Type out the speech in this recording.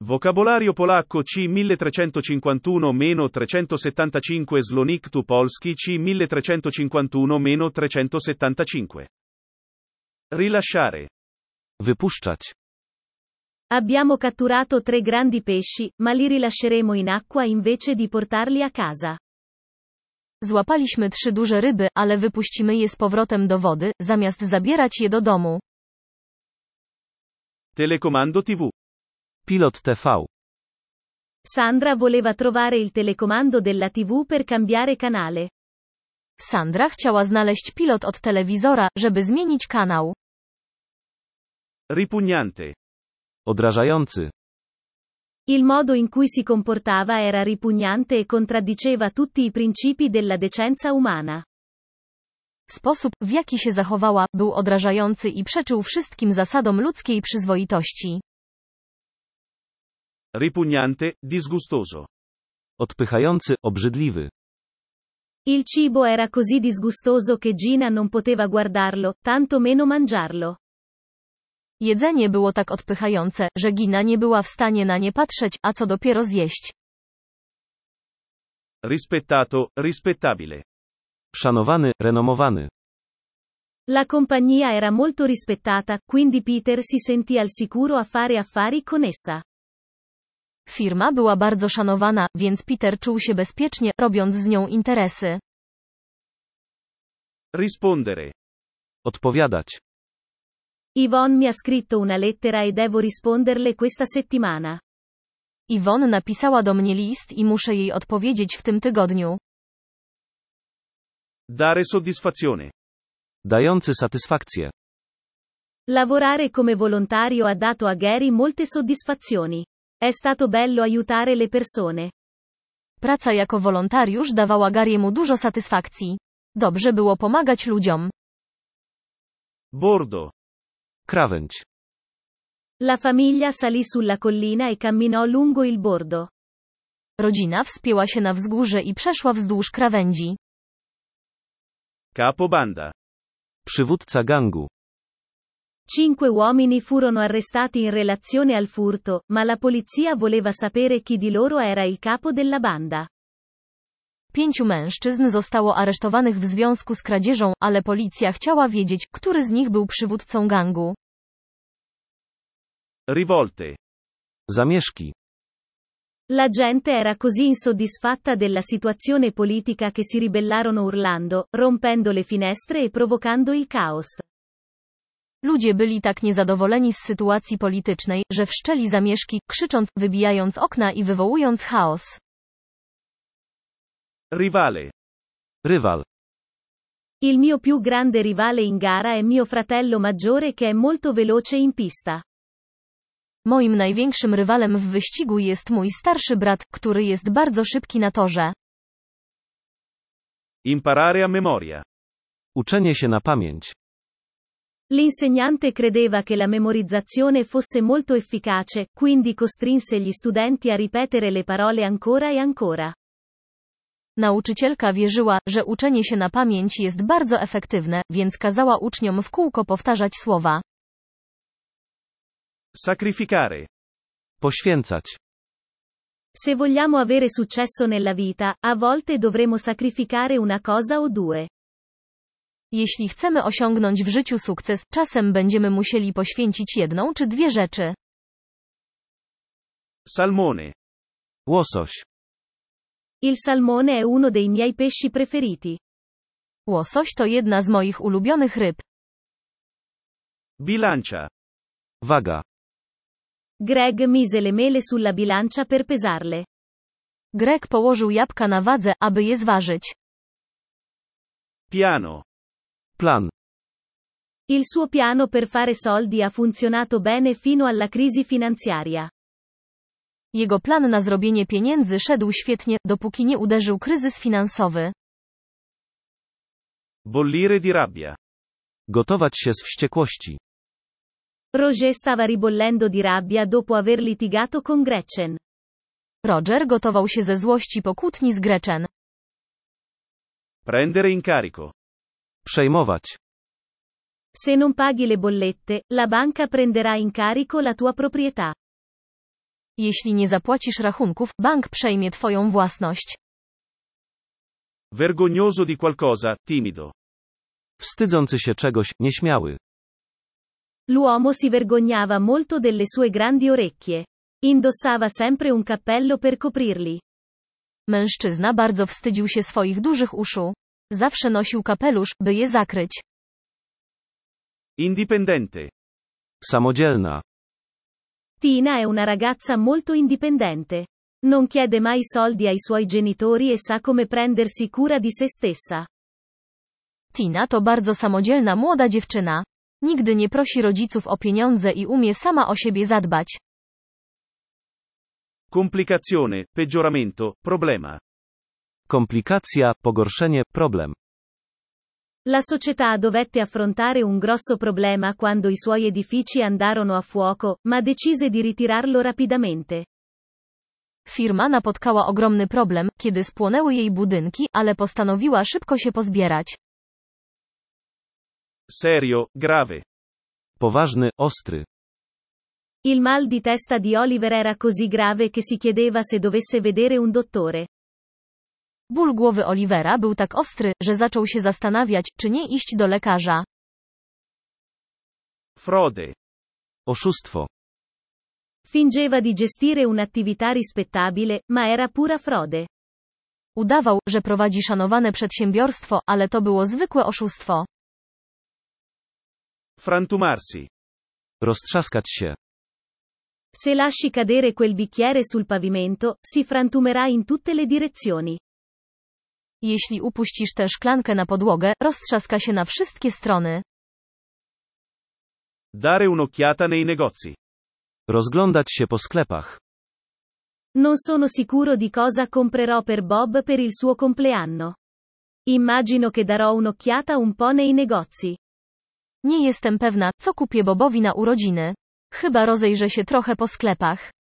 Vocabolario polacco C 1351-375 Zlonik tu Polski C 1351-375. Rilasciare. Wypuszczać. Abbiamo catturato 3 grandi pesci, ma li rilasceremo in acqua invece di portarli a casa. Złapaliśmy 3 duże ryby, ale wypuścimy je z powrotem do wody, zamiast zabierać je do domu. Telecomando TV. Pilot TV. Sandra voleva trovare il telecomando della TV per cambiare canale. Sandra chciała znaleźć pilot od telewizora, żeby zmienić kanał. Ripugnante. Odrażający. Il modo in cui si comportava era ripugnante e contraddiceva tutti i principi della decenza umana. Sposób, w jaki się zachowała, był odrażający i przeczył wszystkim zasadom ludzkiej przyzwoitości. Ripugnante, disgustoso. Odpychający, obrzydliwy. Il cibo era così disgustoso che Gina non poteva guardarlo, tanto meno mangiarlo. Jedzenie było tak odpychające, że Gina nie była w stanie na nie patrzeć, a co dopiero zjeść. Rispettato, rispettabile. Szanowany, renomowany. La compagnia era molto rispettata, quindi Peter si sentì al sicuro a fare affari con essa. Firma była bardzo szanowana, więc Peter czuł się bezpiecznie, robiąc z nią interesy. Rispondere. Odpowiadać. Yvonne mi ha scritto una lettera e devo risponderle questa settimana. Yvonne napisała do mnie list i muszę jej odpowiedzieć w tym tygodniu. Dare soddisfazione. Dający satysfakcję. Lavorare come volontario ha dato a Gary molte soddisfazioni. È stato bello aiutare le persone. Praca jako wolontariusz dawała Gary'emu dużo satysfakcji. Dobrze było pomagać ludziom. Bordo. Krawędź. La famiglia salì sulla collina e camminò lungo il bordo. Rodzina wspięła się na wzgórze i przeszła wzdłuż krawędzi. Capobanda. Przywódca gangu. 5 uomini furono arrestati in relazione al furto, ma la polizia voleva sapere chi di loro era il capo della banda. 5 mężczyzn zostało aresztowanych w związku z kradzieżą, ale policja chciała wiedzieć, który z nich był przywódcą gangu. Rivolte. Zamieszki. La gente era così insoddisfatta della situazione politica che si ribellarono urlando, rompendo le finestre e provocando il caos. Ludzie byli tak niezadowoleni z sytuacji politycznej, że wszczęli zamieszki, krzycząc, wybijając okna i wywołując chaos. Rivale. Rywal. Il mio più grande rivale in gara è mio fratello maggiore che è molto veloce in pista. Moim największym rywalem w wyścigu jest mój starszy brat, który jest bardzo szybki na torze. Imparare a memoria. Uczenie się na pamięć. L'insegnante credeva che la memorizzazione fosse molto efficace, quindi costrinse gli studenti a ripetere le parole ancora e ancora. Nauczycielka wierzyła, że uczenie się na pamięć jest bardzo efektywne, więc kazała uczniom w kółko powtarzać słowa. Sacrificare. Poświęcać. Se vogliamo avere successo nella vita, a volte dovremo sacrificare una cosa o due. Jeśli chcemy osiągnąć w życiu sukces, czasem będziemy musieli poświęcić jedną czy dwie rzeczy. Salmone. Łosoś. Il salmone è uno dei miei pesci preferiti. Łosoś to jedna z moich ulubionych ryb. Bilancia. Waga. Greg mise le mele sulla bilancia per pesarle. Greg położył jabłka na wadze, aby je zważyć. Piano. Plan. Il suo piano per fare soldi ha funzionato bene fino alla crisi finanziaria. Jego plan na zrobienie pieniędzy szedł świetnie, dopóki nie uderzył kryzys finansowy. Bollire di rabbia. Gotować się z wściekłości. Roger stava ribollendo di rabbia dopo aver litigato con Gretchen. Roger gotował się ze złości po kłótni z Gretchen. Prendere in carico. Przejmować. Se non paghi le bollette, la banca prenderà in carico la tua proprietà. Jeśli nie zapłacisz rachunków, bank przejmie twoją własność. Vergognoso di qualcosa, timido. Wstydzący się czegoś, nieśmiały. L'uomo si vergognava molto delle sue grandi orecchie. Indossava sempre un cappello per coprirli. Mężczyzna bardzo wstydził się swoich dużych uszu. Zawsze nosił kapelusz, by je zakryć. Indipendente. Samodzielna. Tina è una ragazza molto indipendente. Non chiede mai soldi ai suoi genitori e sa come prendersi cura di se stessa. Tina to bardzo samodzielna młoda dziewczyna. Nigdy nie prosi rodziców o pieniądze i umie sama o siebie zadbać. Complicazione, peggioramento, problema. Komplikacja, pogorszenie, problem. La società dovette affrontare un grosso problema quando i suoi edifici andarono a fuoco, ma decise di ritirarlo rapidamente. Firma napotkała ogromny problem, kiedy spłonęły jej budynki, ale postanowiła szybko się pozbierać. Serio, grave. Poważny, ostry. Il mal di testa di Oliver era così grave che si chiedeva se dovesse vedere un dottore. Ból głowy Olivera był tak ostry, że zaczął się zastanawiać, czy nie iść do lekarza. Frode. Oszustwo. Fingeva di gestire un'attività rispettabile, ma era pura frode. Udawał, że prowadzi szanowane przedsiębiorstwo, ale to było zwykłe oszustwo. Frantumarsi. Roztrzaskać się. Se lasci cadere quel bicchiere sul pavimento, si frantumerà in tutte le direzioni. Jeśli upuścisz tę szklankę na podłogę, roztrzaska się na wszystkie strony. Dare un'occhiata nei negozi. Rozglądać się po sklepach. Non sono sicuro di cosa comprerò per Bob per il suo compleanno. Immagino che darò un'occhiata un po' nei negozi. Nie jestem pewna, co kupię Bobowi na urodziny. Chyba rozejrzę się trochę po sklepach.